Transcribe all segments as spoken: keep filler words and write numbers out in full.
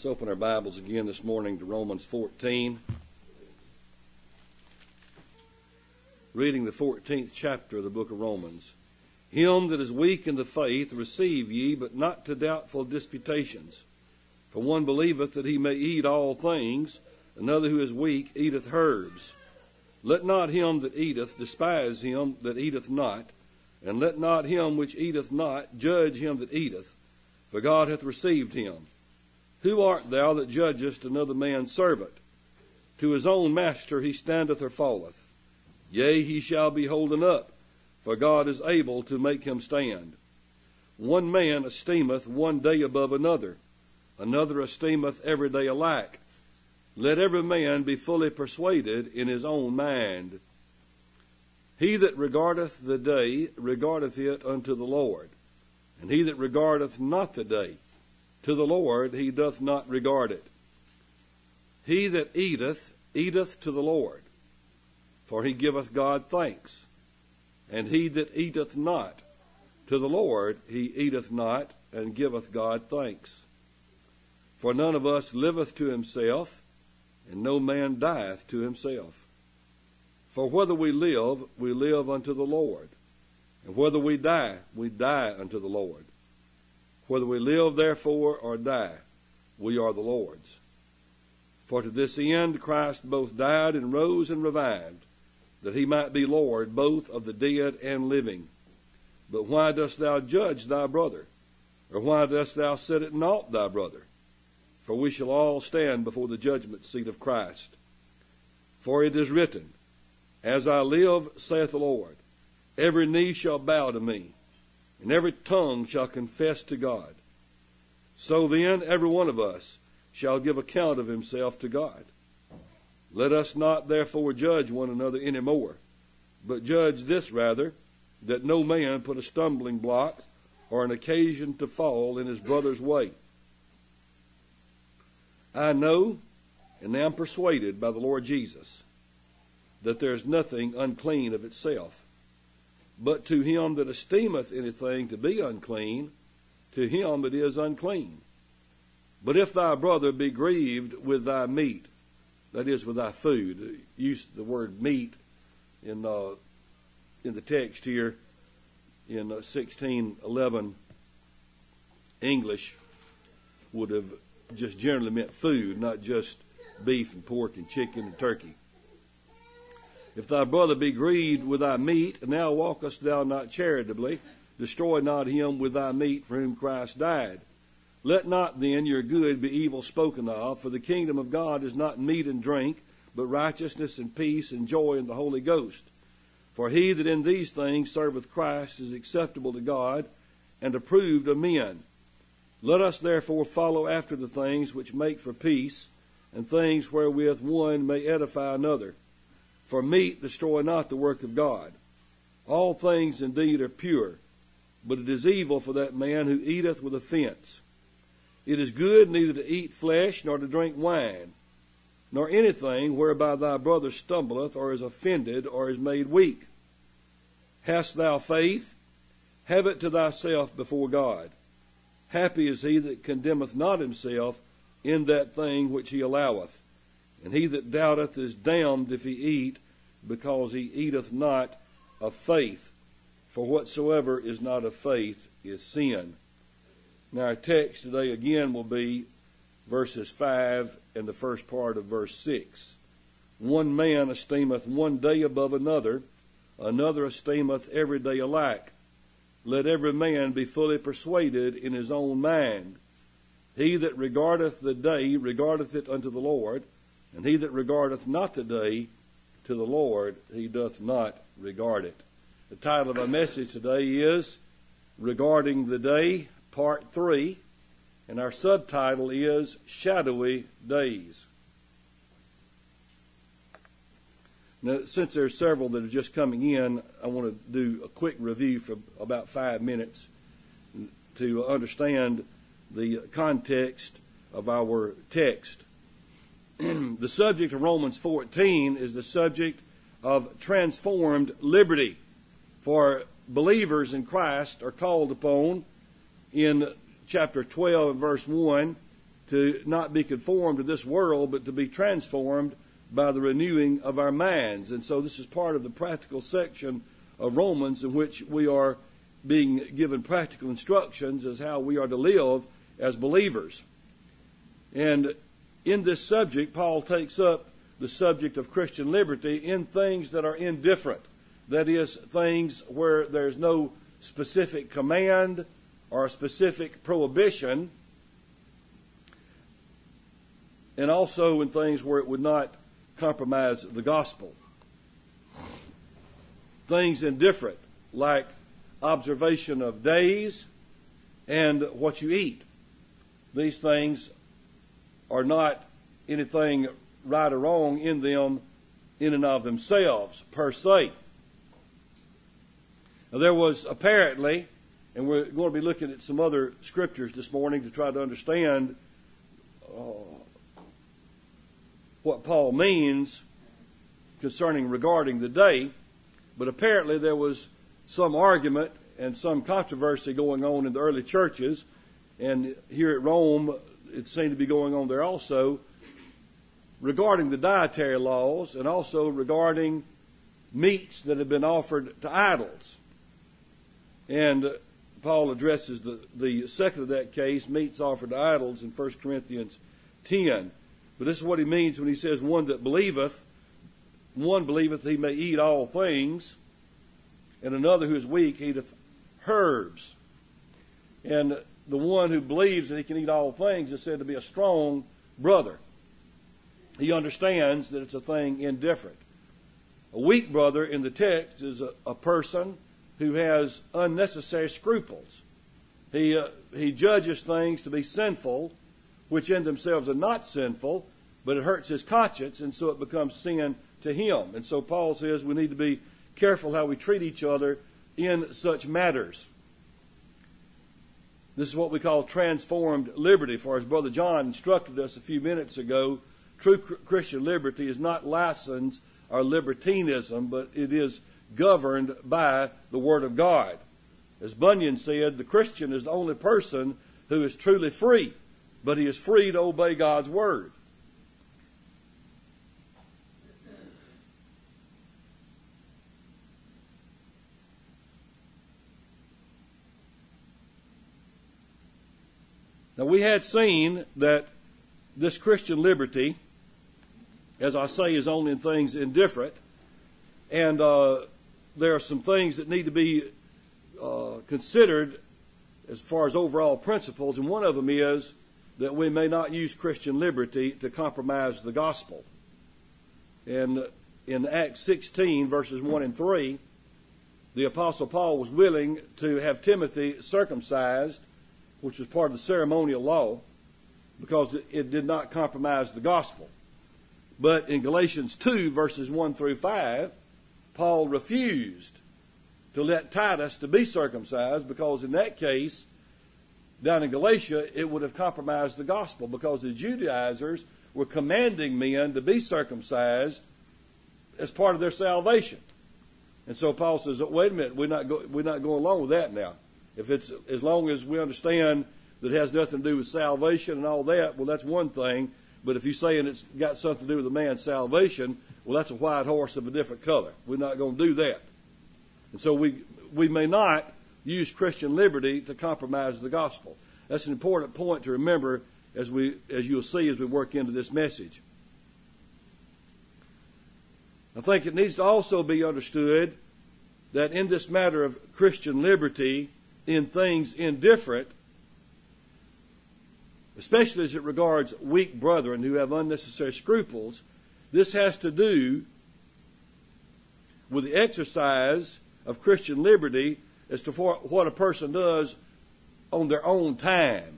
Let's open our Bibles again this morning to Romans fourteen. Reading the fourteenth chapter of the book of Romans. Him that is weak in the faith receive ye, but not to doubtful disputations. For one believeth that he may eat all things, another who is weak eateth herbs. Let not him that eateth despise him that eateth not, and let not him which eateth not judge him that eateth, for God hath received him. Who art thou that judgest another man's servant? To his own master he standeth or falleth. Yea, he shall be holden up, for God is able to make him stand. One man esteemeth one day above another, another esteemeth every day alike. Let every man be fully persuaded in his own mind. He that regardeth the day regardeth it unto the Lord, and he that regardeth not the day, to the Lord he doth not regard it. He that eateth, eateth to the Lord, for he giveth God thanks. And he that eateth not, to the Lord he eateth not, and giveth God thanks. For none of us liveth to himself, and no man dieth to himself. For whether we live, we live unto the Lord, and whether we die, we die unto the Lord. Whether we live, therefore, or die, we are the Lord's. For to this end Christ both died and rose and revived, that he might be Lord both of the dead and living. But why dost thou judge thy brother? Or why dost thou set at naught thy brother? For we shall all stand before the judgment seat of Christ. For it is written, As I live, saith the Lord, every knee shall bow to me, and every tongue shall confess to God. So then every one of us shall give account of himself to God. Let us not therefore judge one another any more, but judge this rather, that no man put a stumbling block or an occasion to fall in his brother's way. I know and am persuaded by the Lord Jesus that there is nothing unclean of itself. But to him that esteemeth anything to be unclean, to him it is unclean. But if thy brother be grieved with thy meat, that is, with thy food, use the word meat in uh, in the text here in uh, sixteen eleven English would have just generally meant food, not just beef and pork and chicken and turkey. If thy brother be grieved with thy meat, now walkest thou not charitably, destroy not him with thy meat for whom Christ died. Let not then your good be evil spoken of, for the kingdom of God is not meat and drink, but righteousness and peace and joy in the Holy Ghost. For he that in these things serveth Christ is acceptable to God, and approved of men. Let us therefore follow after the things which make for peace, and things wherewith one may edify another. For meat destroy not the work of God. All things indeed are pure, but it is evil for that man who eateth with offense. It is good neither to eat flesh, nor to drink wine, nor anything whereby thy brother stumbleth, or is offended, or is made weak. Hast thou faith? Have it to thyself before God. Happy is he that condemneth not himself in that thing which he alloweth. And he that doubteth is damned if he eat, because he eateth not of faith. For whatsoever is not of faith is sin. Now our text today again will be verses five and the first part of verse six. One man esteemeth one day above another, another esteemeth every day alike. Let every man be fully persuaded in his own mind. He that regardeth the day regardeth it unto the Lord, and he that regardeth not the day, to the Lord he doth not regard it. The title of our message today is Regarding the Day, Part three, and our subtitle is Shadowy Days. Now, since there's several that are just coming in, I want to do a quick review for about five minutes to understand the context of our text. The subject of Romans fourteen is the subject of transformed liberty. For believers in Christ are called upon in chapter twelve and verse one to not be conformed to this world, but to be transformed by the renewing of our minds. And so this is part of the practical section of Romans, in which we are being given practical instructions as how we are to live as believers. And in this subject, Paul takes up the subject of Christian liberty in things that are indifferent. That is, things where there's no specific command or a specific prohibition, and also in things where it would not compromise the gospel. Things indifferent, like observation of days and what you eat. These things are not anything right or wrong in them in and of themselves, per se. Now, there was apparently, and we're going to be looking at some other scriptures this morning to try to understand uh, what Paul means concerning regarding the day, but apparently there was some argument and some controversy going on in the early churches, and here at Rome it seemed to be going on there also, regarding the dietary laws and also regarding meats that have been offered to idols. And Paul addresses the, the second of that case, meats offered to idols, in First Corinthians ten. But this is what he means when he says, one that believeth, one believeth he may eat all things, and another who is weak eateth herbs. And the one who believes that he can eat all things is said to be a strong brother. He understands that it's a thing indifferent. A weak brother in the text is a, a person who has unnecessary scruples. He uh, he judges things to be sinful, which in themselves are not sinful, but it hurts his conscience, and so it becomes sin to him. And so Paul says we need to be careful how we treat each other in such matters. This is what we call transformed liberty. For as Brother John instructed us a few minutes ago, true Christian liberty is not license or libertinism, but it is governed by the Word of God. As Bunyan said, the Christian is the only person who is truly free, but he is free to obey God's Word. Now, we had seen that this Christian liberty, as I say, is only in things indifferent. And uh, there are some things that need to be uh, considered as far as overall principles. And one of them is that we may not use Christian liberty to compromise the gospel. And in Acts sixteen, verses one and three, the Apostle Paul was willing to have Timothy circumcised, which was part of the ceremonial law, because it did not compromise the gospel. But in Galatians two, verses one through five, Paul refused to let Titus to be circumcised, because in that case, down in Galatia, it would have compromised the gospel, because the Judaizers were commanding men to be circumcised as part of their salvation. And so Paul says, wait a minute, we're not, go, we're not going along with that now. If it's, as long as we understand that it has nothing to do with salvation and all that, well, that's one thing. But if you're saying it's got something to do with a man's salvation, well, that's a white horse of a different color. We're not going to do that. And so we we may not use Christian liberty to compromise the gospel. That's an important point to remember as we as you'll see as we work into this message. I think it needs to also be understood that in this matter of Christian liberty, in things indifferent, especially as it regards weak brethren who have unnecessary scruples, this has to do with the exercise of Christian liberty as to what a person does on their own time.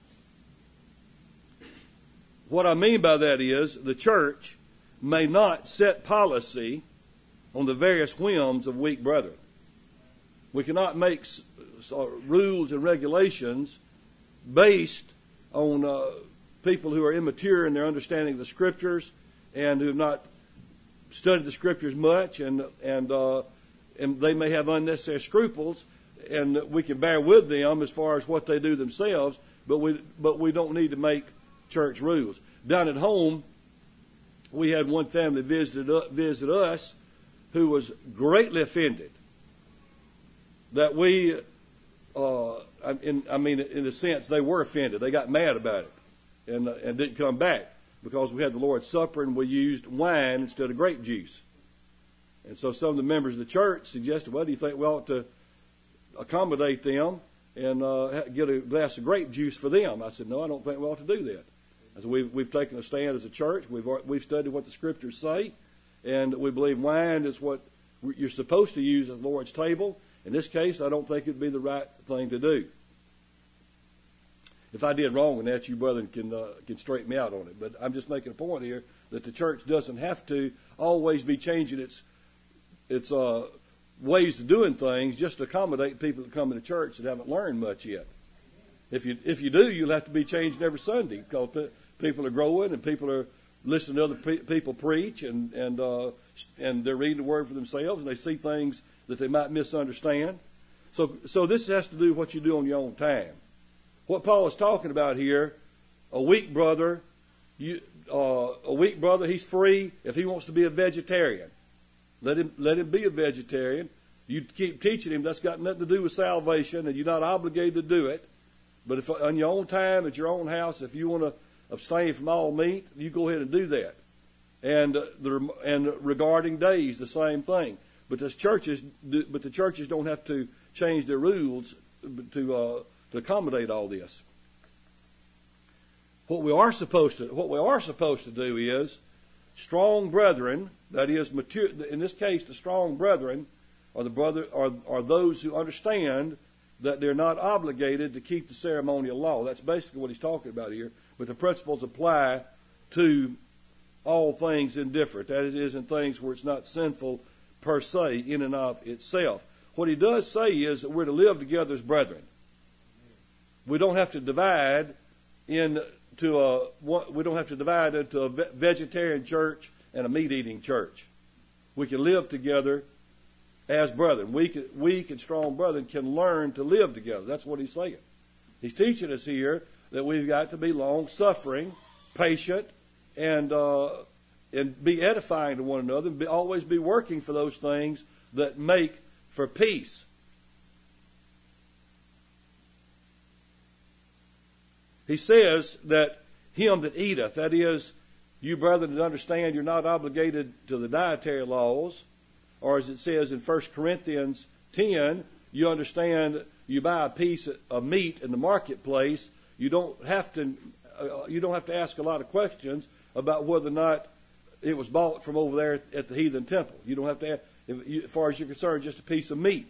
What I mean by that is the church may not set policy on the various whims of weak brethren. We cannot make rules and regulations based on uh, people who are immature in their understanding of the Scriptures and who have not studied the Scriptures much, and and uh, and they may have unnecessary scruples, and we can bear with them as far as what they do themselves, but we but we don't need to make church rules. Down at home, we had one family visited visit us who was greatly offended that we, uh, in, I mean, in a sense, they were offended. They got mad about it and, uh, and didn't come back because we had the Lord's Supper and we used wine instead of grape juice. And so some of the members of the church suggested, well, do you think we ought to accommodate them and uh, get a glass of grape juice for them? I said, no, I don't think we ought to do that. I said, we've, we've taken a stand as a church. We've, we've studied what the Scriptures say, and we believe wine is what you're supposed to use at the Lord's table. In this case, I don't think it would be the right thing to do. If I did wrong in that, you brethren can uh, can straighten me out on it. But I'm just making a point here that the church doesn't have to always be changing its its uh, ways of doing things just to accommodate people that come into church that haven't learned much yet. If you if you do, you'll have to be changing every Sunday because pe- people are growing and people are listening to other pe- people preach and and uh, and they're reading the Word for themselves and they see things that they might misunderstand. So so this has to do with what you do on your own time. What Paul is talking about here, a weak brother, you, uh, a weak brother, he's free if he wants to be a vegetarian. Let him let him be a vegetarian. You keep teaching him that's got nothing to do with salvation, and you're not obligated to do it. But if on your own time at your own house, if you want to abstain from all meat, you go ahead and do that. And uh, the and regarding days, the same thing. But the churches, do, but the churches don't have to change their rules to. Uh, to accommodate all this. What we are supposed to what we are supposed to do is strong brethren, that is mature, in this case the strong brethren are the brother are, are those who understand that they're not obligated to keep the ceremonial law. That's basically what he's talking about here, but the principles apply to all things indifferent. That is, in things where it's not sinful per se in and of itself. What he does say is that we're to live together as brethren. We don't have to divide into a we don't have to divide into a vegetarian church and a meat-eating church. We can live together as brethren. Weak, weak and strong brethren can learn to live together. That's what he's saying. He's teaching us here that we've got to be long-suffering, patient, and uh, and be edifying to one another, and be, always be working for those things that make for peace. He says that him that eateth, that is, you brethren that understand you're not obligated to the dietary laws, or as it says in First Corinthians ten, you understand you buy a piece of meat in the marketplace, you don't have to uh, you don't have to ask a lot of questions about whether or not it was bought from over there at the heathen temple. You don't have to ask, if you, as far as you're concerned, just a piece of meat.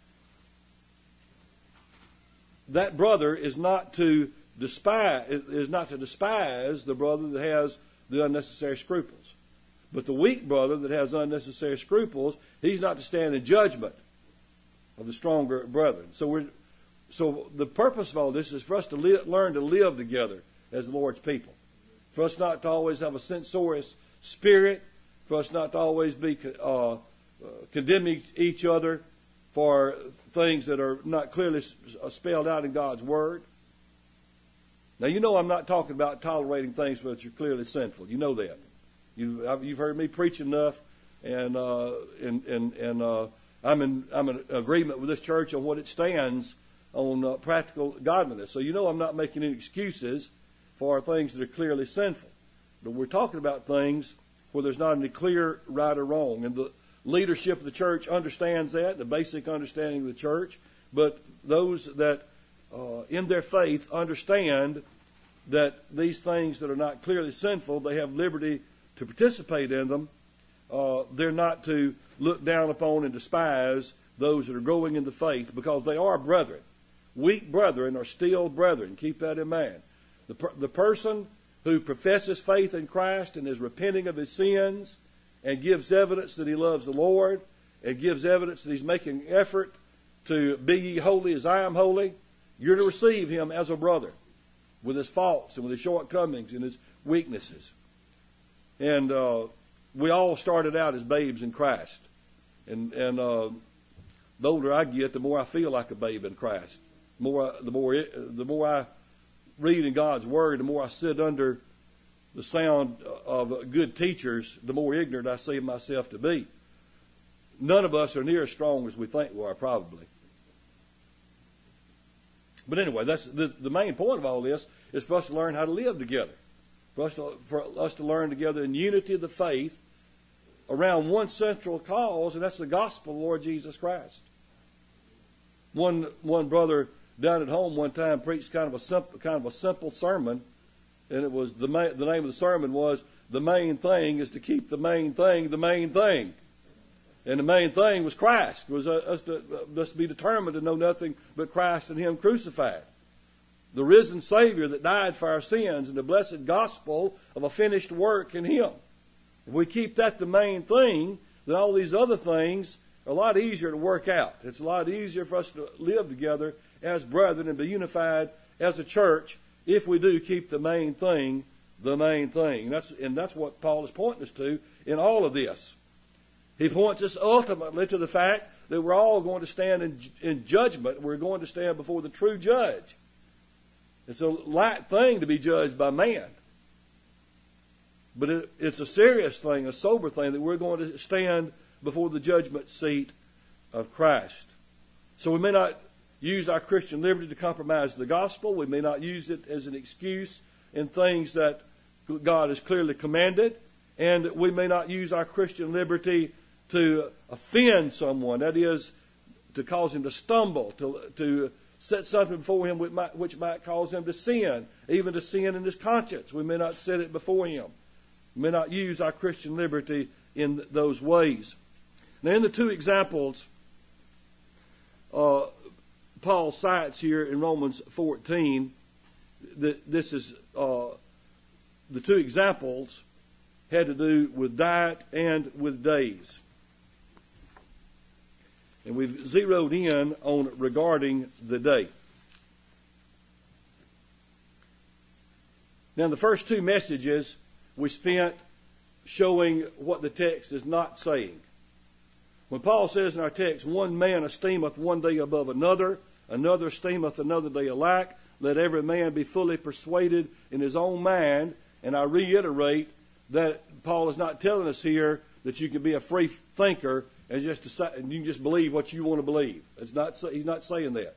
That brother is not to despise is not to despise the brother that has the unnecessary scruples. But the weak brother that has unnecessary scruples, he's not to stand in judgment of the stronger brethren. So we're so the purpose of all this is for us to li- learn to live together as the Lord's people. For us not to always have a censorious spirit, for us not to always be uh, uh, condemning each other for things that are not clearly spelled out in God's Word. Now, you know I'm not talking about tolerating things which are clearly sinful. You know that. You, I've, you've heard me preach enough, and uh, and and, and uh, I'm in I'm in agreement with this church on what it stands on uh, practical godliness. So you know I'm not making any excuses for things that are clearly sinful. But we're talking about things where there's not any clear right or wrong. And the leadership of the church understands that, the basic understanding of the church. But those that Uh, in their faith, understand that these things that are not clearly sinful, they have liberty to participate in them. Uh, they're not to look down upon and despise those that are growing in the faith, because they are brethren. Weak brethren are still brethren. Keep that in mind. The, per- the person who professes faith in Christ and is repenting of his sins and gives evidence that he loves the Lord and gives evidence that he's making effort to be ye holy as I am holy, you're to receive him as a brother with his faults and with his shortcomings and his weaknesses. And uh, we all started out as babes in Christ. And, and uh, the older I get, the more I feel like a babe in Christ. The more, the more, the more I reading God's Word, the more I sit under the sound of good teachers, the more ignorant I see myself to be. None of us are near as strong as we think we are, probably. But anyway, that's the, the main point of all this is for us to learn how to live together. For us to, for us to learn together in unity of the faith around one central cause, and that's the gospel of the Lord Jesus Christ. One one brother down at home one time preached kind of a simple, kind of a simple sermon, and it was the ma- the name of the sermon was "The Main Thing is to Keep the Main Thing the Main Thing." And the main thing was Christ, was us to, us to be determined to know nothing but Christ and Him crucified. The risen Savior that died for our sins and the blessed gospel of a finished work in Him. If we keep that the main thing, then all these other things are a lot easier to work out. It's a lot easier for us to live together as brethren and be unified as a church if we do keep the main thing the main thing. And that's, and that's what Paul is pointing us to in all of this. He points us ultimately to the fact that we're all going to stand in, in judgment. We're going to stand before the true judge. It's a light thing to be judged by man. But it, it's a serious thing, a sober thing, that we're going to stand before the judgment seat of Christ. So we may not use our Christian liberty to compromise the gospel. We may not use it as an excuse in things that God has clearly commanded. And we may not use our Christian liberty to offend someone, that is, to cause him to stumble, to to set something before him which might, which might cause him to sin, even to sin in his conscience. We may not set it before him. We may not use our Christian liberty in those ways. Now, in the two examples uh, Paul cites here in Romans fourteen, that this is uh, the two examples had to do with diet and with days. And we've zeroed in on regarding the day. Now, in the first two messages, we spent showing what the text is not saying. When Paul says in our text, one man esteemeth one day above another, another esteemeth another day alike, let every man be fully persuaded in his own mind. And I reiterate that Paul is not telling us here that you can be a free thinker and just decide, and you can just believe what you want to believe. It's not. He's not saying that.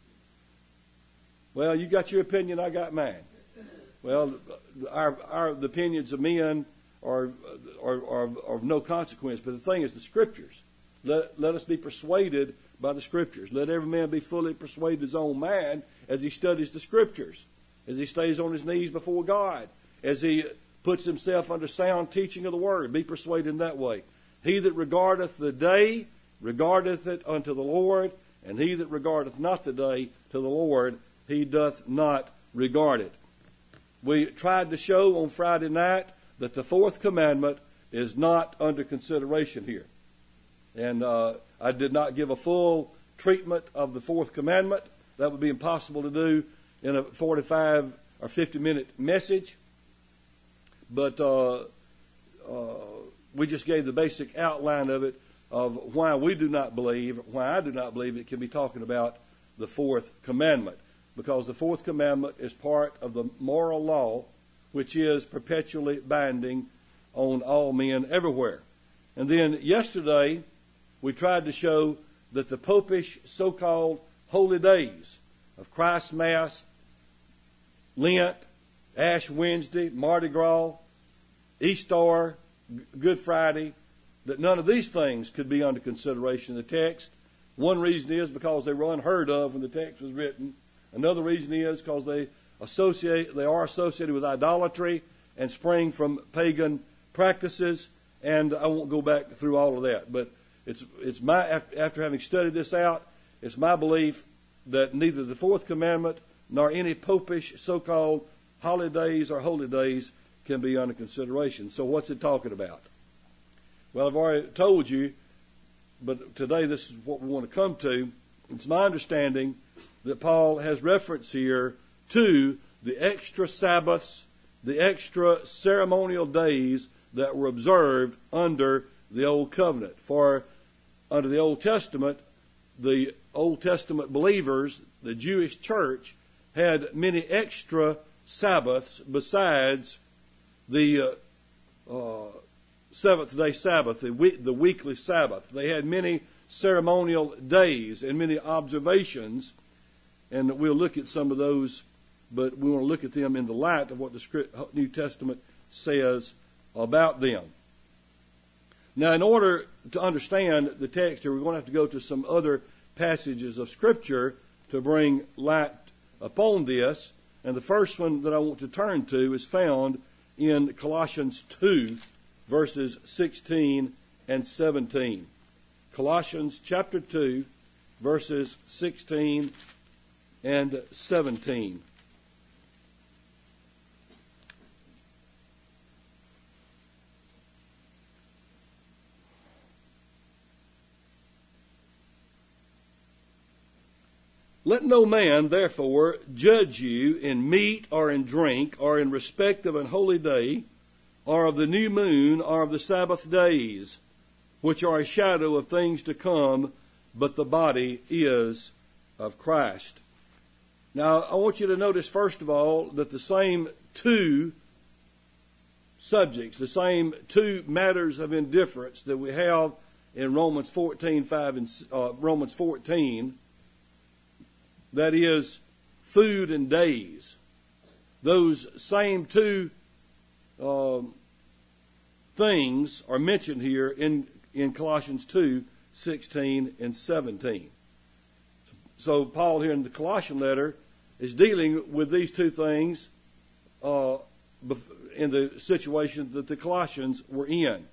Well, you got your opinion, I got mine. Well, our our the opinions of men are are, are, are of no consequence. But the thing is, the Scriptures. Let let us be persuaded by the Scriptures. Let every man be fully persuaded his own mind as he studies the Scriptures, as he stays on his knees before God, as he puts himself under sound teaching of the Word. Be persuaded in that way. He that regardeth the day regardeth it unto the Lord, and he that regardeth not the day to the Lord, he doth not regard it. We tried to show on Friday night that the fourth commandment is not under consideration here. And uh, I did not give a full treatment of the fourth commandment. That would be impossible to do in a forty-five or fifty minute message. But uh, uh, we just gave the basic outline of it, of why we do not believe, why I do not believe it can be talking about the fourth commandment. Because the fourth commandment is part of the moral law, which is perpetually binding on all men everywhere. And then yesterday, we tried to show that the popish so-called holy days of Christ's Mass, Lent, Ash Wednesday, Mardi Gras, Easter, Good Friday, that none of these things could be under consideration in the text. One reason is because they were unheard of when the text was written. Another reason is because they associate, they are associated with idolatry and spring from pagan practices. And I won't go back through all of that, but it's it's my after having studied this out, it's my belief that neither the fourth commandment nor any popish so-called holidays or holy days can be under consideration. So what's it talking about? Well, I've already told you, but today this is what we want to come to. It's my understanding that Paul has reference here to the extra Sabbaths, the extra ceremonial days that were observed under the Old Covenant. For under the Old Testament, the Old Testament believers, the Jewish church, had many extra Sabbaths besides the uh, uh, seventh day Sabbath, the, week, the weekly Sabbath. They had many ceremonial days and many observations, and we'll look at some of those, but we want to look at them in the light of what the New Testament says about them. Now, in order to understand the text here, we're going to have to go to some other passages of Scripture to bring light upon this. And the first one that I want to turn to is found in Colossians two, verses sixteen and seventeen. Colossians chapter two, verses sixteen and seventeen. Let no man, therefore, judge you in meat or in drink, or in respect of an holy day, or of the new moon, or of the Sabbath days, which are a shadow of things to come, but the body is of Christ. Now, I want you to notice, first of all, that the same two subjects, the same two matters of indifference that we have in Romans fourteen five and uh, Romans fourteen, that is, food and days. Those same two um, things are mentioned here in, in Colossians two, sixteen and seventeen. So Paul here in the Colossian letter is dealing with these two things uh, in the situation that the Colossians were in.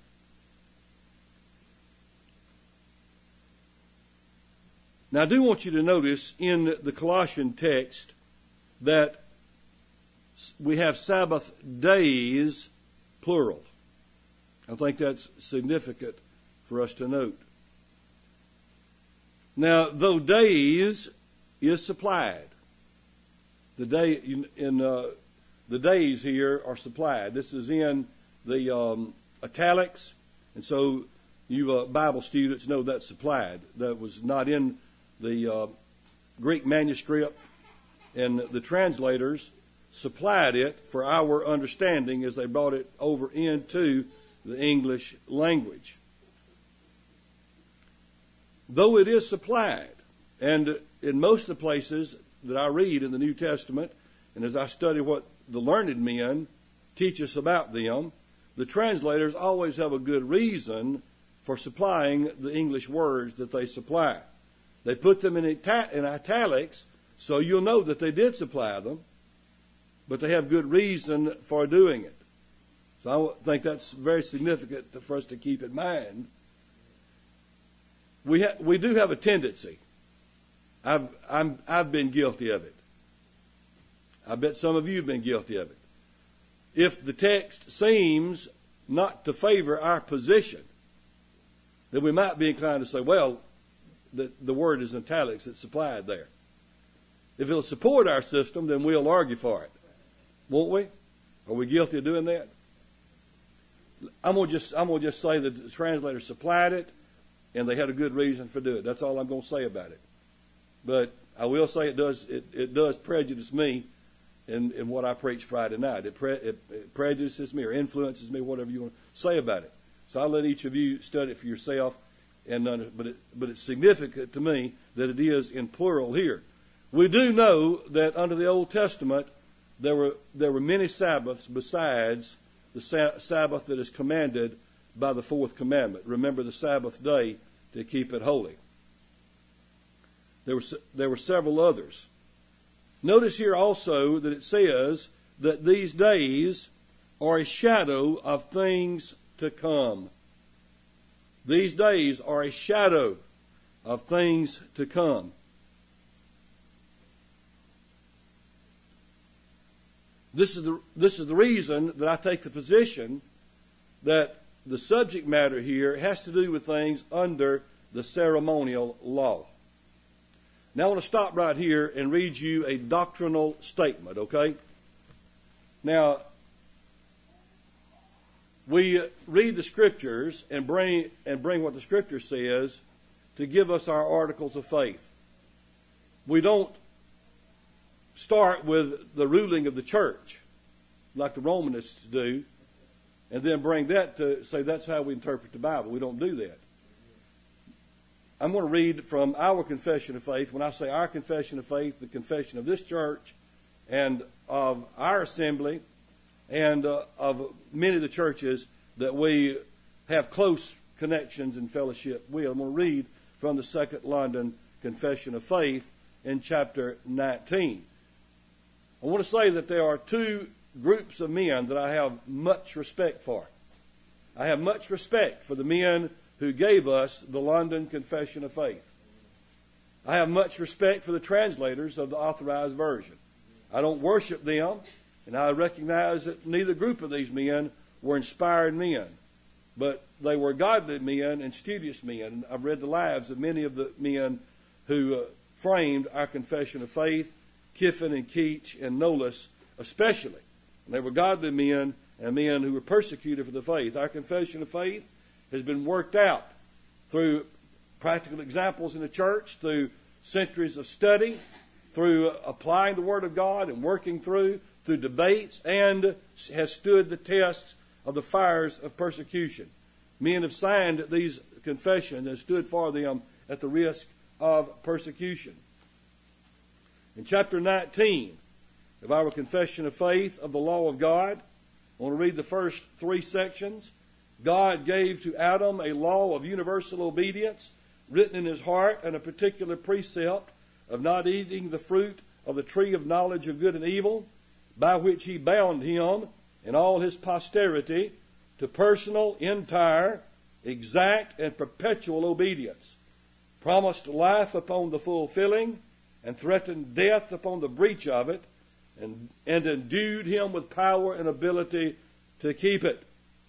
Now, I do want you to notice in the Colossian text that we have Sabbath days, plural. I think that's significant for us to note. Now, though days is supplied, the day in, in uh, the days here are supplied. This is in the um, italics, and so you uh, Bible students know that's supplied. That was not in the uh, Greek manuscript, and the translators supplied it for our understanding as they brought it over into the English language. Though it is supplied, and in most of the places that I read in the New Testament, and as I study what the learned men teach us about them, the translators always have a good reason for supplying the English words that they supply. They put them in, ita- in italics, so you'll know that they did supply them, but they have good reason for doing it. So I think that's very significant for us to keep in mind. We ha- we do have a tendency. I've I'm I've been guilty of it. I bet some of you have been guilty of it. If the text seems not to favor our position, then we might be inclined to say, well, the, the word is in italics, it's supplied there. If it'll support our system, then we'll argue for it. Won't we? Are we guilty of doing that? I'm gonna just I'm gonna just say that the translators supplied it, and they had a good reason for doing it. That's all I'm gonna say about it. But I will say it does it, it does prejudice me in, in what I preach Friday night. It, pre, it, it prejudices me or influences me, whatever you want to say about it. So I'll let each of you study it for yourself. And but it, but it's significant to me that it is in plural here. We do know that under the Old Testament there were there were many Sabbaths besides the sa- Sabbath that is commanded by the fourth commandment. Remember the Sabbath day to keep it holy. There were there were several others. Notice here also that it says that these days are a shadow of things to come. These days are a shadow of things to come. This is the this is the reason that I take the position that the subject matter here has to do with things under the ceremonial law. Now I want to stop right here and read you a doctrinal statement, okay? Now, we read the Scriptures and bring and bring what the Scripture says to give us our articles of faith. We don't start with the ruling of the church, like the Romanists do, and then bring that to say that's how we interpret the Bible. We don't do that. I'm going to read from our confession of faith. When I say our confession of faith, the confession of this church and of our assembly and uh, of many of the churches that we have close connections and fellowship with. I'm going to read from the Second London Confession of Faith in chapter nineteen. I want to say that there are two groups of men that I have much respect for. I have much respect for the men who gave us the London Confession of Faith. I have much respect for the translators of the Authorized Version. I don't worship them, and I recognize that neither group of these men were inspired men, but they were godly men and studious men. I've read the lives of many of the men who uh, framed our confession of faith, Kiffin and Keach and Knowles especially. And they were godly men and men who were persecuted for the faith. Our confession of faith has been worked out through practical examples in the church, through centuries of study, through applying the Word of God and working through, through debates, and has stood the tests of the fires of persecution. Men have signed these confessions and stood for them at the risk of persecution. In chapter nineteen of our confession of faith of the law of God, I want to read the first three sections. God gave to Adam a law of universal obedience written in his heart, and a particular precept of not eating the fruit of the tree of knowledge of good and evil, by which he bound him and all his posterity to personal, entire, exact, and perpetual obedience, promised life upon the fulfilling, and threatened death upon the breach of it, and, and endued him with power and ability to keep it.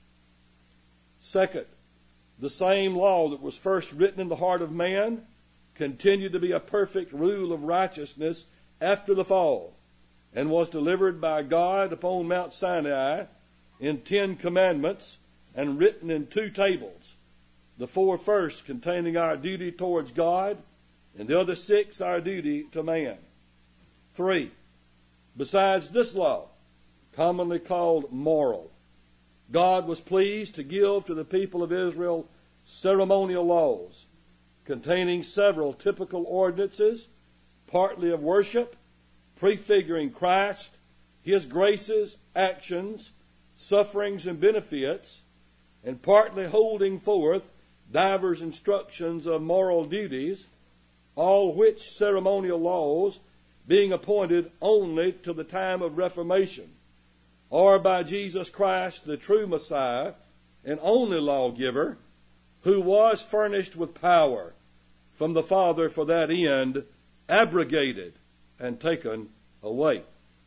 Second, the same law that was first written in the heart of man continued to be a perfect rule of righteousness after the fall, and was delivered by God upon Mount Sinai in ten commandments and written in two tables, the four first containing our duty towards God, and the other six our duty to man. Three, besides this law, commonly called moral, God was pleased to give to the people of Israel ceremonial laws containing several typical ordinances, partly of worship, prefiguring Christ, his graces, actions, sufferings, and benefits, and partly holding forth divers instructions of moral duties, all which ceremonial laws being appointed only to the time of Reformation, or by Jesus Christ, the true Messiah and only lawgiver, who was furnished with power from the Father for that end, abrogated and taken away.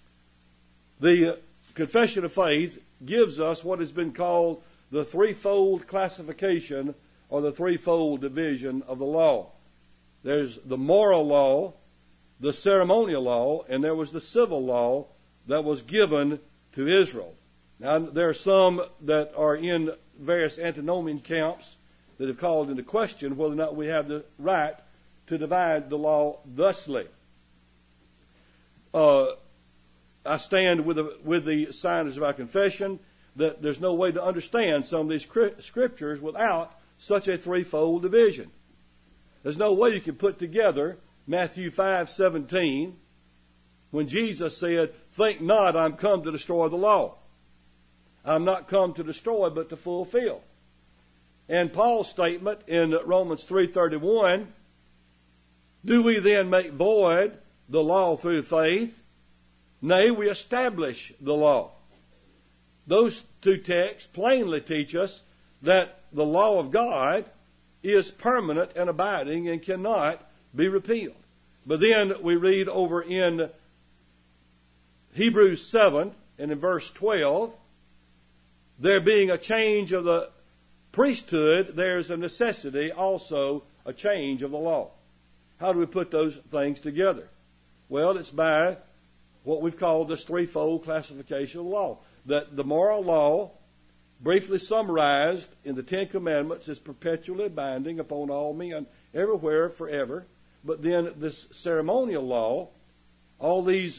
The Confession of Faith gives us what has been called the threefold classification or the threefold division of the law. There's the moral law, the ceremonial law, and there was the civil law that was given to Israel. Now, there are some that are in various antinomian camps that have called into question whether or not we have the right to divide the law thusly. Uh, I stand with the, with the signers of our confession that there's no way to understand some of these scriptures without such a threefold division. There's no way you can put together Matthew five seventeen when Jesus said, "Think not I'm come to destroy the law. I'm not come to destroy but to fulfill." And Paul's statement in Romans three thirty-one, "Do we then make void the law through faith? Nay, we establish the law." Those two texts plainly teach us that the law of God is permanent and abiding and cannot be repealed. But then we read over in Hebrews seven and in verse twelve, there being a change of the priesthood, there's a necessity also a change of the law. How do we put those things together? Well, it's by what we've called this threefold classification of the law. That the moral law, briefly summarized in the Ten Commandments, is perpetually binding upon all men, everywhere, forever. But then this ceremonial law, all these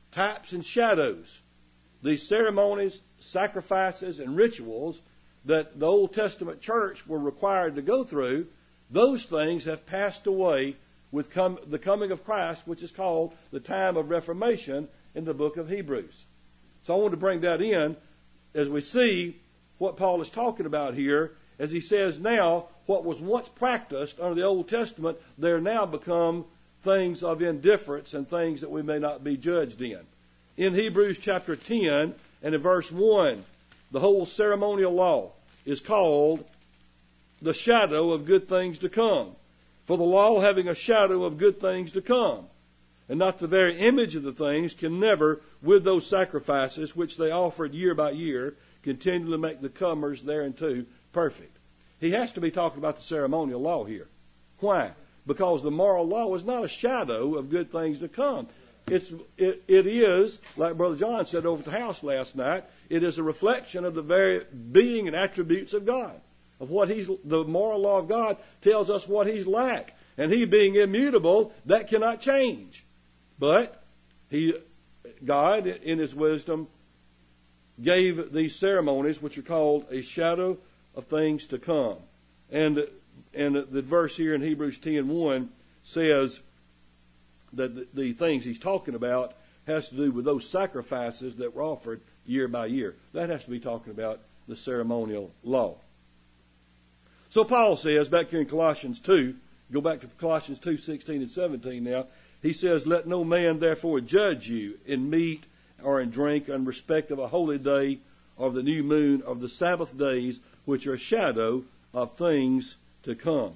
types and shadows. These ceremonies, sacrifices, and rituals that the Old Testament church were required to go through, those things have passed away with come, the coming of Christ, which is called the time of Reformation in the book of Hebrews. So I want to bring that in as we see what Paul is talking about here, as he says now, what was once practiced under the Old Testament, they're now become things of indifference and things that we may not be judged in. In Hebrews chapter ten and in verse one, the whole ceremonial law is called the shadow of good things to come. For the law, having a shadow of good things to come, and not the very image of the things, can never, with those sacrifices which they offered year by year, continue to make the comers thereunto perfect. He has to be talking about the ceremonial law here. Why? Because the moral law is not a shadow of good things to come. It's, it, it is, like Brother John said over at the house last night, it is a reflection of the very being and attributes of God. Of what he's, the moral law of God tells us what he's like. And he being immutable, that cannot change. But he, God, in his wisdom, gave these ceremonies, which are called a shadow of things to come. And, and the verse here in Hebrews ten one says that the, the things he's talking about has to do with those sacrifices that were offered year by year. That has to be talking about the ceremonial law. So Paul says, back here in Colossians two, go back to Colossians two, sixteen and seventeen now, he says, let no man therefore judge you in meat or in drink in respect of a holy day or of the new moon or of the Sabbath days, which are a shadow of things to come.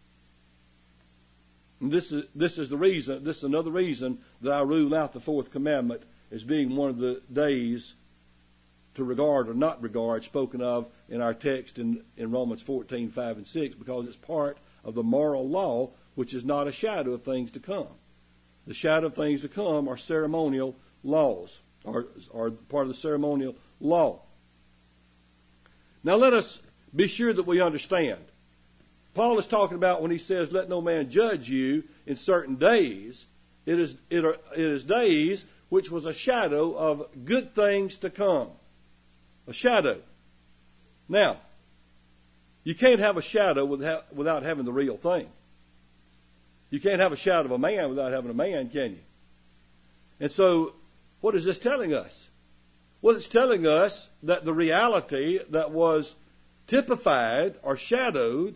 And this is, this is the reason, this is another reason that I rule out the fourth commandment as being one of the days to regard or not regard, spoken of in our text in, in Romans fourteen, five and six, because it's part of the moral law, which is not a shadow of things to come. The shadow of things to come are ceremonial laws, or are part of the ceremonial law. Now let us be sure that we understand. Paul is talking about when he says, let no man judge you in certain days, it is, it, are, it is days which was a shadow of good things to come. A shadow. Now, you can't have a shadow without, without having the real thing. You can't have a shadow of a man without having a man, can you? And so, what is this telling us? Well, it's telling us that the reality that was typified or shadowed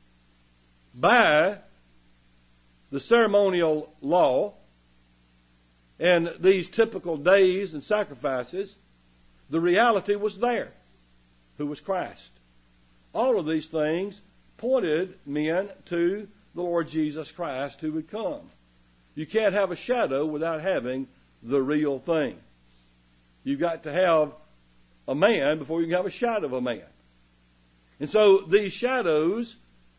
by the ceremonial law and these typical days and sacrifices, the reality was there, who was Christ. All of these things pointed men to the Lord Jesus Christ who would come. You can't have a shadow without having the real thing. You've got to have a man before you can have a shadow of a man. And so these shadows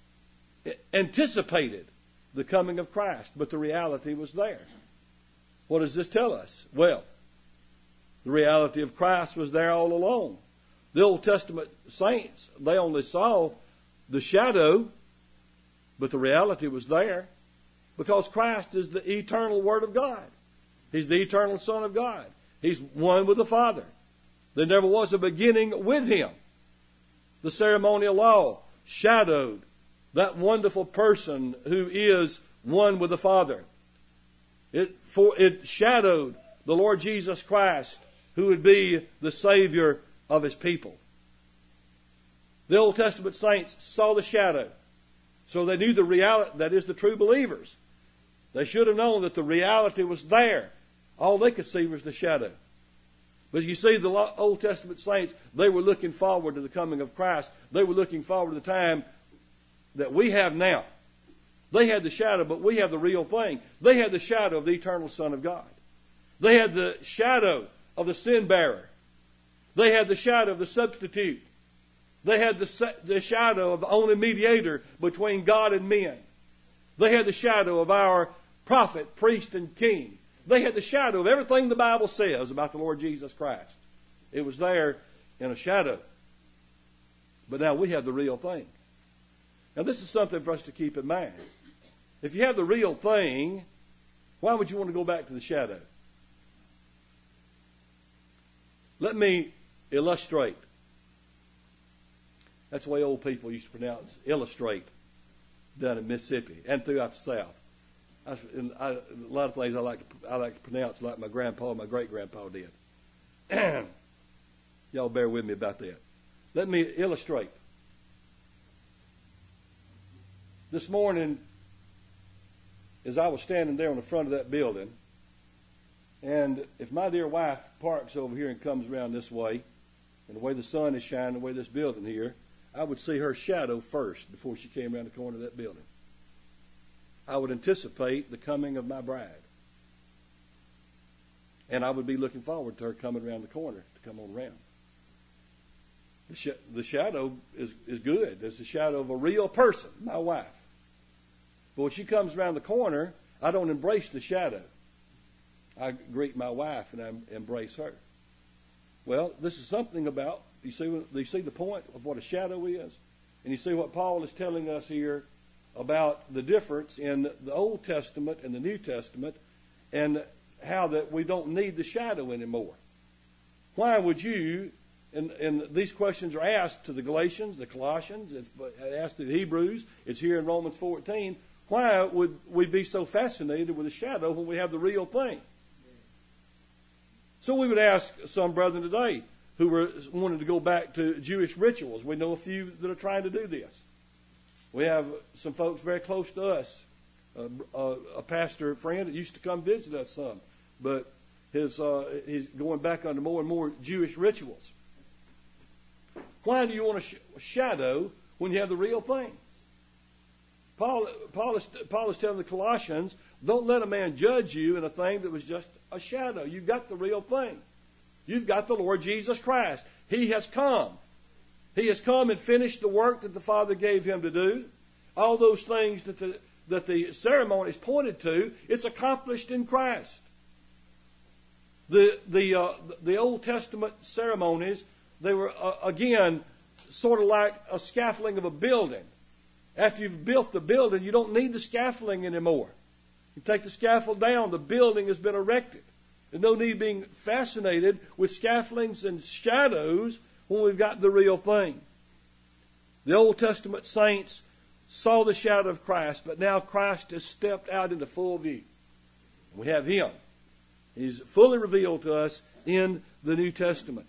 anticipated the coming of Christ, but the reality was there. What does this tell us? Well, the reality of Christ was there all along. The Old Testament saints, they only saw the shadow, but the reality was there, because Christ is the eternal Word of God. He's the eternal Son of God. He's one with the Father. There never was a beginning with Him. The ceremonial law shadowed that wonderful person who is one with the Father. It, for, it shadowed the Lord Jesus Christ, who would be the Savior of His people. The Old Testament saints saw the shadow, so they knew the reality, that is, the true believers. They should have known that the reality was there. All they could see was the shadow. But you see, the Old Testament saints, they were looking forward to the coming of Christ. They were looking forward to the time that we have now. They had the shadow, but we have the real thing. They had the shadow of the eternal Son of God. They had the shadow of the sin bearer. They had the shadow of the substitute. They had the, the shadow of the only mediator between God and men. They had the shadow of our prophet, priest, and king. They had the shadow of everything the Bible says about the Lord Jesus Christ. It was there in a shadow. But now we have the real thing. Now this is something for us to keep in mind. If you have the real thing, why would you want to go back to the shadow? Let me illustrate. That's the way old people used to pronounce illustrate down in Mississippi and throughout the South. I, I, a lot of things I like to, I like to pronounce like my grandpa and my great-grandpa did. Y'all bear with me about that. Let me illustrate. This morning, as I was standing there on the front of that building, and if my dear wife parks over here and comes around this way, and the way the sun is shining, the way this building here, I would see her shadow first before she came around the corner of that building. I would anticipate the coming of my bride. And I would be looking forward to her coming around the corner to come on around. The, sh- the shadow is, is good. It's the shadow of a real person, my wife. But when she comes around the corner, I don't embrace the shadow. I greet my wife and I embrace her. Well, this is something about, you see, do you see the point of what a shadow is? And you see what Paul is telling us here about the difference in the Old Testament and the New Testament, and how that we don't need the shadow anymore. Why would you, and, and these questions are asked to the Galatians, the Colossians, it's asked to the Hebrews, it's here in Romans fourteen. Why would we be so fascinated with the shadow when we have the real thing? So we would ask some brethren today who were wanting to go back to Jewish rituals. We know a few that are trying to do this. We have some folks very close to us, uh, uh, a pastor friend that used to come visit us some, but his uh, he's going back under more and more Jewish rituals. Why do you want a sh- shadow when you have the real thing? Paul, Paul, is, Paul is telling the Colossians, don't let a man judge you in a thing that was just a shadow. You've got the real thing. You've got the Lord Jesus Christ. He has come. He has come and finished the work that the Father gave him to do. All those things that the, that the ceremonies pointed to, it's accomplished in Christ. The, the, uh, the Old Testament ceremonies, they were, uh, again, sort of like a scaffolding of a building. After you've built the building, you don't need the scaffolding anymore. You take the scaffold down, the building has been erected. There's no need being fascinated with scaffoldings and shadows when we've got the real thing. The Old Testament saints saw the shadow of Christ, but now Christ has stepped out into full view. We have him. He's fully revealed to us in the New Testament.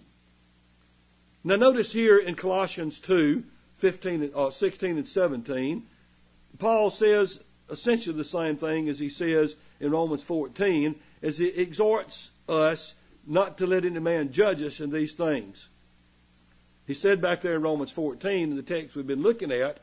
Now notice here in Colossians two, fifteen, uh, sixteen and seventeen, Paul says essentially the same thing as he says in Romans fourteen, as he exhorts us not to let any man judge us in these things. He said back there in Romans fourteen, in the text we've been looking at,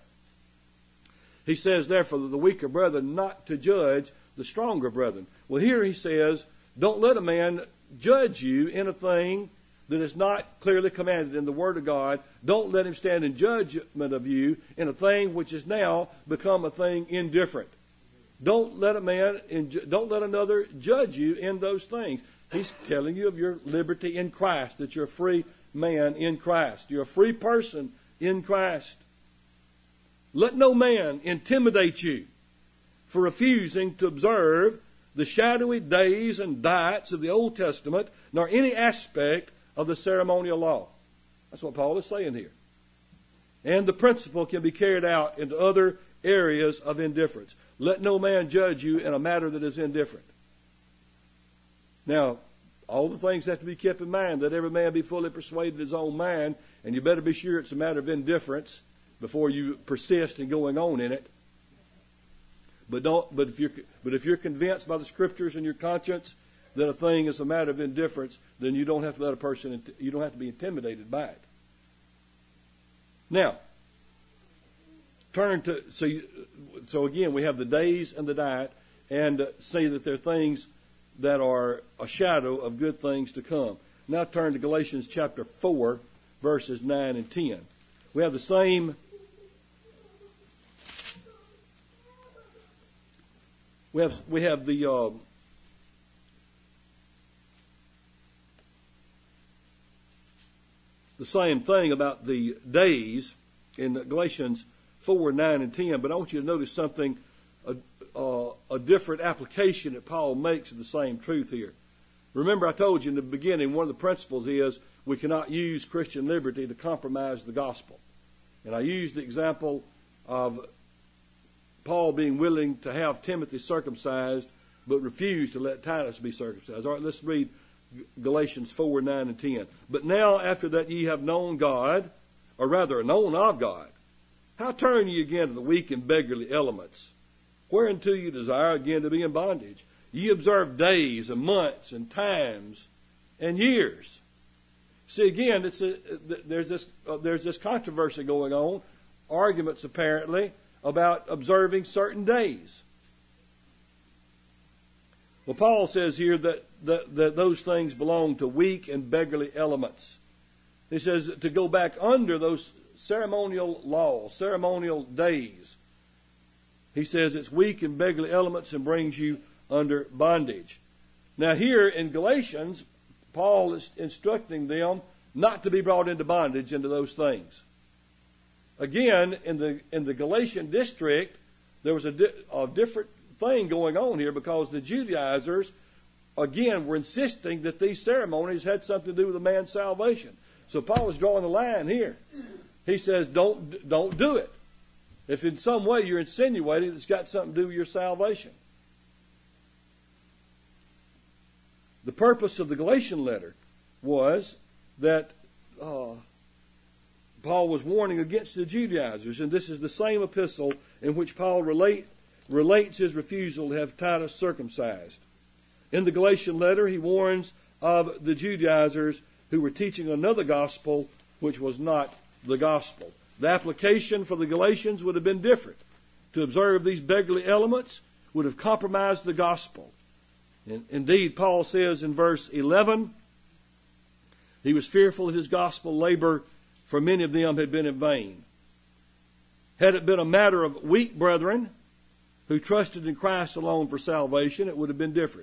he says, therefore, the weaker brethren not to judge the stronger brethren. Well, here he says, don't let a man judge you in a thing that is not clearly commanded in the Word of God. Don't let him stand in judgment of you in a thing which has now become a thing indifferent. Don't let a man, don't let another judge you in those things. He's telling you of your liberty in Christ, that you're a free man in Christ. You're a free person in Christ. Let no man intimidate you for refusing to observe the shadowy days and diets of the Old Testament, nor any aspect of the ceremonial law. That's what Paul is saying here. And the principle can be carried out into other areas of indifference. Let no man judge you in a matter that is indifferent. Now, all the things have to be kept in mind. Let every man be fully persuaded in his own mind, and you better be sure it's a matter of indifference before you persist in going on in it. But don't. But if you're but if you're convinced by the Scriptures and your conscience that a thing is a matter of indifference, then you don't have to let a person. You don't have to be intimidated by it. Now, turn to so. You, so again, we have the days and the diet, and uh, say that they're things that are a shadow of good things to come. Now turn to Galatians chapter four, verses nine and ten. We have the same. We have we have the uh, the same thing about the days in Galatians four, nine, and ten. But I want you to notice something, a, uh, a different application that Paul makes of the same truth here. Remember, I told you in the beginning, one of the principles is we cannot use Christian liberty to compromise the gospel. And I used the example of Paul being willing to have Timothy circumcised, but refused to let Titus be circumcised. All right, let's read Galatians four, nine, and ten. But now, after that ye have known God, or rather known of God, how turn ye again to the weak and beggarly elements, whereunto you desire again to be in bondage? Ye observe days and months and times and years. See, again, it's a, there's this uh, there's this controversy going on, arguments apparently about observing certain days. Well, Paul says here that, that, that those things belong to weak and beggarly elements. He says to go back under those ceremonial laws, ceremonial days. He says it's weak and beggarly elements and brings you under bondage. Now here in Galatians, Paul is instructing them not to be brought into bondage into those things. Again, in the in the Galatian district, there was a, di- a different thing going on here because the Judaizers, again, were insisting that these ceremonies had something to do with a man's salvation. So Paul is drawing the line here. He says, don't don't do it. If in some way you're insinuating it's got something to do with your salvation. The purpose of the Galatian letter was that uh, Paul was warning against the Judaizers, and this is the same epistle in which Paul relate, relates his refusal to have Titus circumcised. In the Galatian letter, he warns of the Judaizers who were teaching another gospel which was not the gospel. The application for the Galatians would have been different. To observe these beggarly elements would have compromised the gospel. And indeed, Paul says in verse eleven, he was fearful that his gospel labor for many of them had been in vain. Had it been a matter of weak brethren who trusted in Christ alone for salvation, it would have been different.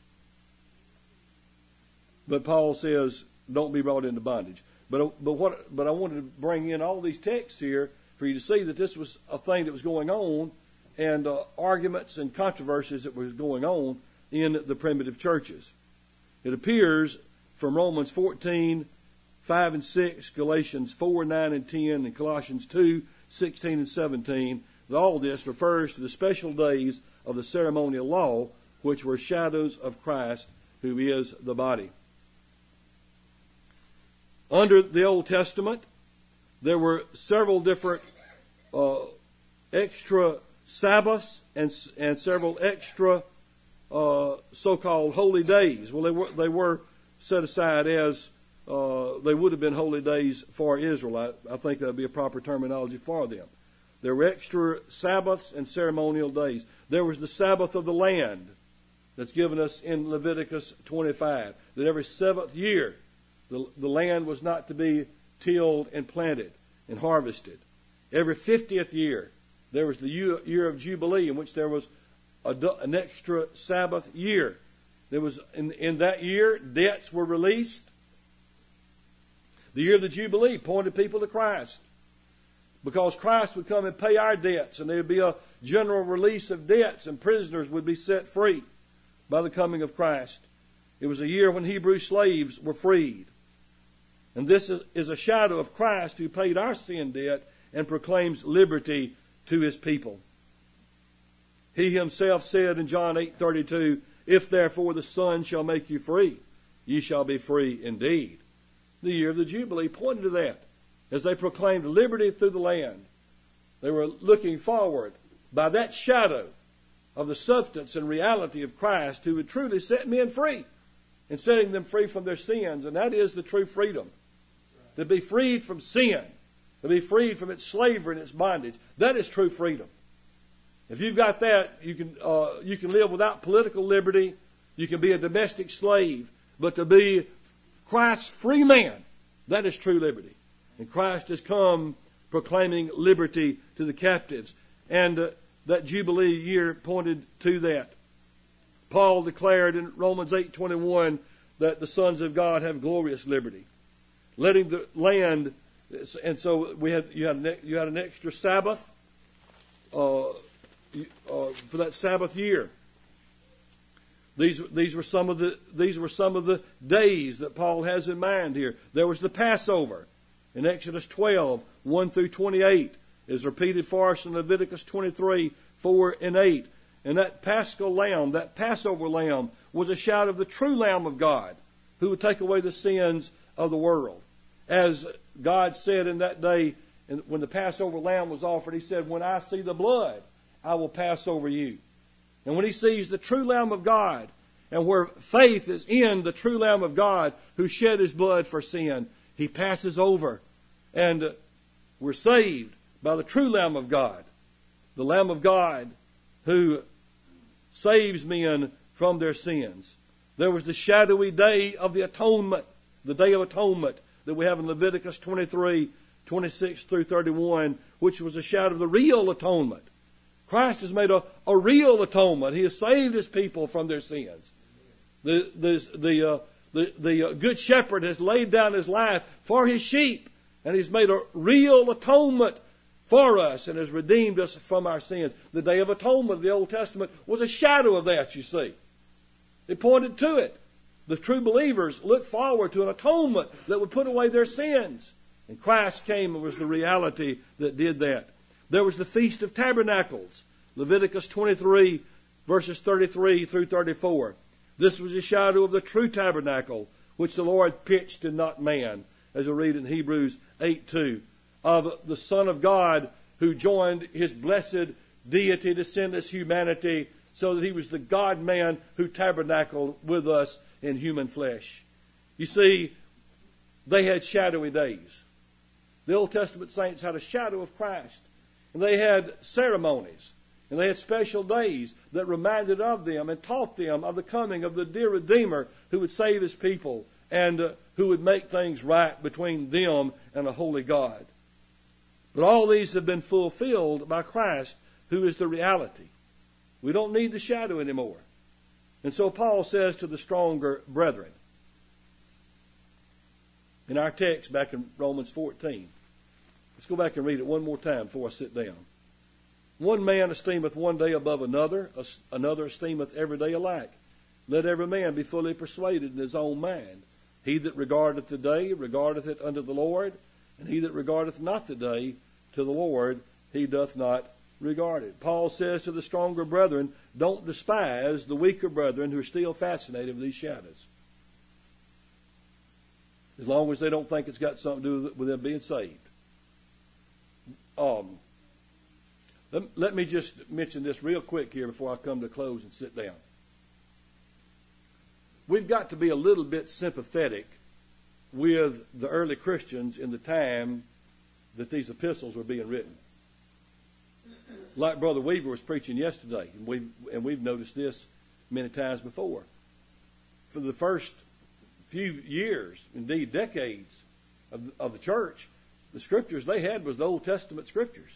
But Paul says, don't be brought into bondage. But but what? But I wanted to bring in all these texts here for you to see that this was a thing that was going on, and uh, arguments and controversies that was going on in the primitive churches. It appears from Romans fourteen, five and six, Galatians four, nine and ten, and Colossians two, sixteen and seventeen, that all this refers to the special days of the ceremonial law, which were shadows of Christ, who is the body. Under the Old Testament, there were several different uh, extra Sabbaths and, and several extra uh, so-called holy days. Well, they were, they were set aside as uh, they would have been holy days for Israel. I, I think that would be a proper terminology for them. There were extra Sabbaths and ceremonial days. There was the Sabbath of the land that's given us in Leviticus twenty-five, that every seventh year the, the land was not to be tilled and planted and harvested. Every fiftieth year there was the year of Jubilee, in which there was a, an extra Sabbath year. There was in, in that year, debts were released. The year of the Jubilee pointed people to Christ, because Christ would come and pay our debts, and there would be a general release of debts, and prisoners would be set free by the coming of Christ. It was a year when Hebrew slaves were freed. And this is a shadow of Christ, who paid our sin debt and proclaims liberty to his people. He himself said in John eight thirty-two, "If therefore the Son shall make you free, ye shall be free indeed." The year of the Jubilee pointed to that. As they proclaimed liberty through the land, they were looking forward by that shadow of the substance and reality of Christ, who would truly set men free and setting them free from their sins. And that is the true freedom. To be freed from sin, to be freed from its slavery and its bondage. That is true freedom. If you've got that, you can uh, you can live without political liberty. You can be a domestic slave. But to be Christ's free man, that is true liberty. And Christ has come proclaiming liberty to the captives. And uh, that Jubilee year pointed to that. Paul declared in Romans eight twenty-one that the sons of God have glorious liberty, letting the land. And so we had you had an, you had an extra Sabbath uh, uh, for that Sabbath year. These, these were some of the, these were some of the days that Paul has in mind here. There was the Passover in Exodus twelve, one through twenty-eight, is repeated for us in Leviticus twenty-three, four and eight. And that Paschal lamb, that Passover lamb, was a shout of the true Lamb of God, who would take away the sins of the world. As God said in that day, when the Passover lamb was offered, He said, when I see the blood, I will pass over you. And when He sees the true Lamb of God, and where faith is in the true Lamb of God who shed His blood for sin, He passes over. And we're saved by the true Lamb of God. The Lamb of God who saves men from their sins. There was the shadowy day of the atonement, the day of atonement that we have in Leviticus twenty-three, twenty-six through thirty-one, which was a shadow of the real atonement. Christ has made a, a real atonement. He has saved His people from their sins. The, the, the, uh, the, the uh, Good Shepherd has laid down His life for His sheep, and He's made a real atonement for us and has redeemed us from our sins. The Day of Atonement of the Old Testament was a shadow of that, you see. It pointed to it. The true believers looked forward to an atonement that would put away their sins. And Christ came and was the reality that did that. There was the Feast of Tabernacles, Leviticus twenty-three, verses thirty-three through thirty-four. This was a shadow of the true tabernacle, which the Lord pitched and not man, as we read in Hebrews eight two, of the Son of God who joined His blessed deity to sinless humanity, so that He was the God-man who tabernacled with us in human flesh. You see, they had shadowy days. The Old Testament saints had a shadow of Christ. And they had ceremonies. And they had special days that reminded of them and taught them of the coming of the dear Redeemer who would save His people and uh, who would make things right between them and a holy God. But all these have been fulfilled by Christ, who is the reality. We don't need the shadow anymore. And so Paul says to the stronger brethren, in our text back in Romans fourteen, let's go back and read it one more time before I sit down. One man esteemeth one day above another, another esteemeth every day alike. Let every man be fully persuaded in his own mind. He that regardeth the day regardeth it unto the Lord, and he that regardeth not the day to the Lord, he doth not regard it. Paul says to the stronger brethren, don't despise the weaker brethren who are still fascinated with these shadows. As long as they don't think it's got something to do with them being saved. Um, let, let me just mention this real quick here before I come to a close and sit down. We've got to be a little bit sympathetic with the early Christians in the time that these epistles were being written. Like Brother Weaver was preaching yesterday, and we've, and we've noticed this many times before. For the first few years, indeed decades of the, of the church, the scriptures they had was the Old Testament scriptures.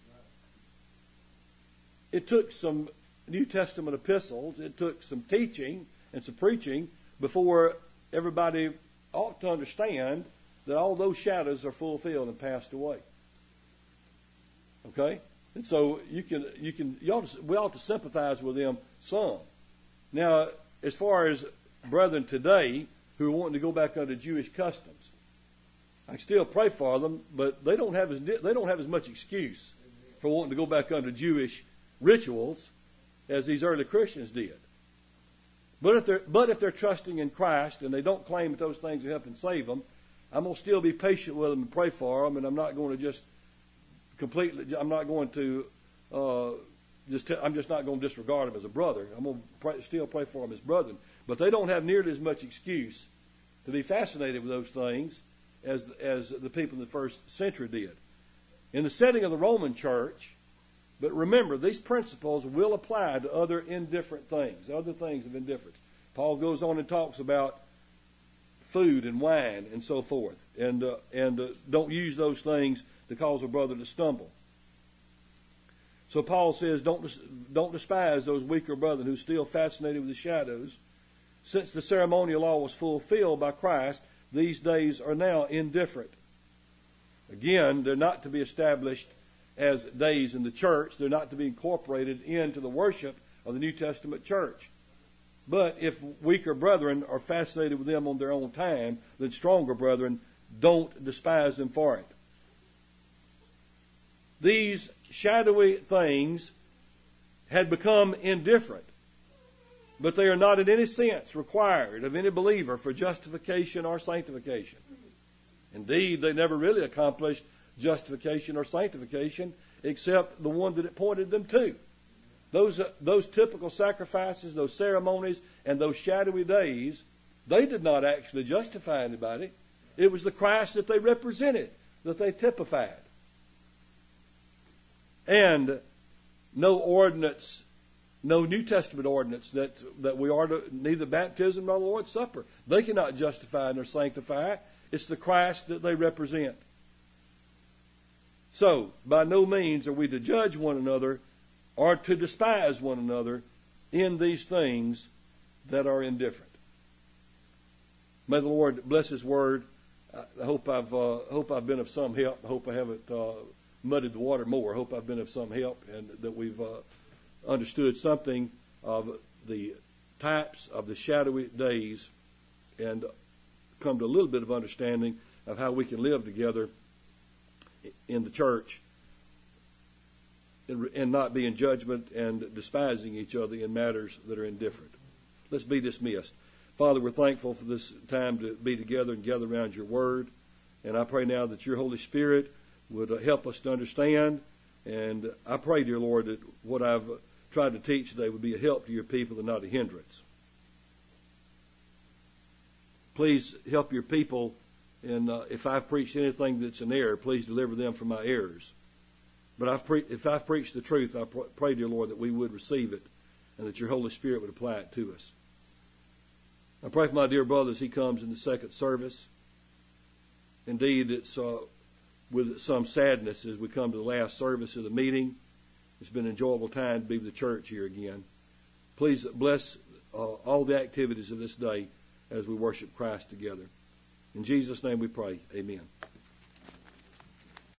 It took some New Testament epistles, it took some teaching and some preaching before everybody ought to understand that all those shadows are fulfilled and passed away. Okay? And so you can, you can, you ought to, we ought to sympathize with them some. Now, as far as brethren today who are wanting to go back under Jewish customs, I still pray for them, but they don't have as they don't have as much excuse for wanting to go back under Jewish rituals as these early Christians did. But if they're but if they're trusting in Christ and they don't claim that those things will help and save them, I'm going to still be patient with them and pray for them, and I'm not going to just completely. I'm not going to uh, just. T- I'm just not going to disregard them as a brother. I'm going to pray, still pray for them as brethren. But they don't have nearly as much excuse to be fascinated with those things as as the people in the first century did. In the setting of the Roman church, but remember, these principles will apply to other indifferent things, other things of indifference. Paul goes on and talks about food and wine and so forth, and uh, and uh, don't use those things to cause a brother to stumble. So Paul says, don't don't despise those weaker brethren who are still fascinated with the shadows. Since the ceremonial law was fulfilled by Christ, these days are now indifferent. Again, they're not to be established as days in the church. They're not to be incorporated into the worship of the New Testament church. But if weaker brethren are fascinated with them on their own time, then stronger brethren don't despise them for it. These shadowy things had become indifferent, but they are not in any sense required of any believer for justification or sanctification. Indeed, they never really accomplished justification or sanctification except the one that it pointed them to. Those, uh, those typical sacrifices, those ceremonies, and those shadowy days, they did not actually justify anybody. It was the Christ that they represented, that they typified. And no ordinance, no New Testament ordinance that, that we are to, neither baptism nor the Lord's Supper. They cannot justify nor sanctify. It's the Christ that they represent. So, by no means are we to judge one another or to despise one another in these things that are indifferent. May the Lord bless His Word. I hope I've uh, hope I've been of some help. I hope I haven't uh, muddied the water more. I hope I've been of some help and that we've uh, understood something of the types of the shadowy days and come to a little bit of understanding of how we can live together in the church and not be in judgment and despising each other in matters that are indifferent. Let's be dismissed. Father, we're thankful for this time to be together and gather around your word. And I pray now that your Holy Spirit would help us to understand. And I pray, dear Lord, that what I've tried to teach today would be a help to your people and not a hindrance. Please help your people. And uh, if I've preached anything that's an error, please deliver them from my errors. But I've pre- if I've preached the truth, I pr- pray, dear Lord, that we would receive it and that your Holy Spirit would apply it to us. I pray for my dear brother as he comes in the second service. Indeed, it's uh, with some sadness as we come to the last service of the meeting. It's been an enjoyable time to be with the church here again. Please bless uh, all the activities of this day as we worship Christ together. In Jesus' name we pray. Amen.